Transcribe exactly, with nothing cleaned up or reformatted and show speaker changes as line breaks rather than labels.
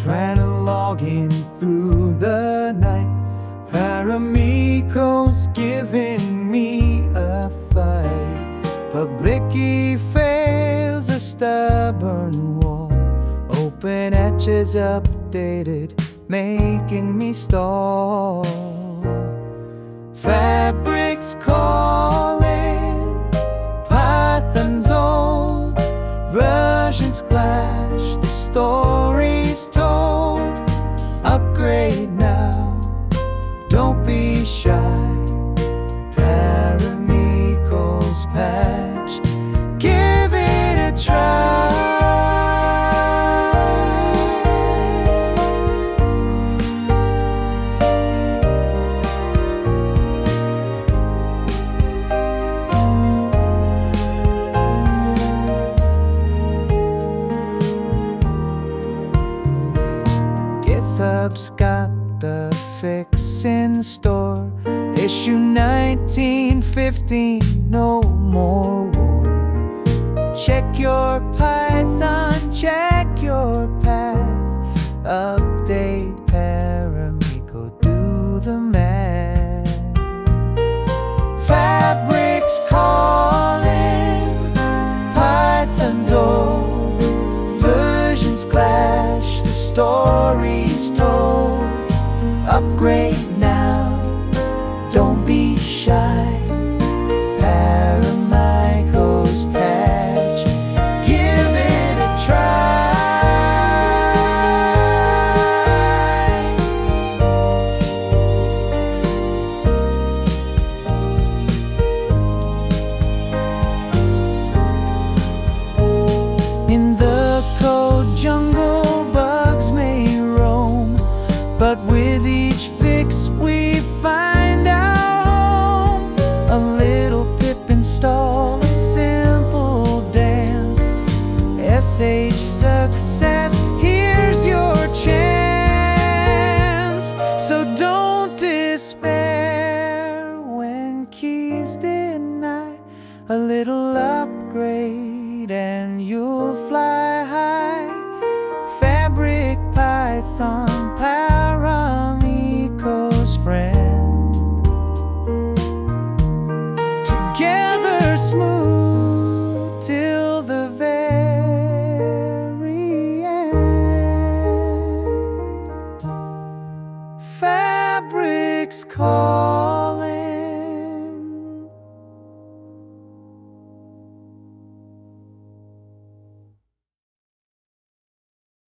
trying to log in through the night. Paramico's giving me a fight. Public fails a stubborn wall. Open edges updated, making me stall. Fabrics calling, Python's old, versions clash, the story's told. Upgrade now, don't be shy. Paramico's patch, give it a try. GitHub's got the fix in store. Issue nineteen fifteen, no more war. Check your Python, check your path. Update Paramico, do the math. Fabrics calling, Python's old, versions clash, the story's told. Upgrade now, don't be shy. Paramico's patch, give it a try. In the code jungle, bugs may roam, but with each fix we find our home. A little pip install, a simple dance. S H success, here's your chance. So don't despair when keys deny. A little upgrade and you'll fly high. Fabric Python, Paramico's friend. Together smooth till the very end. Fabrics call.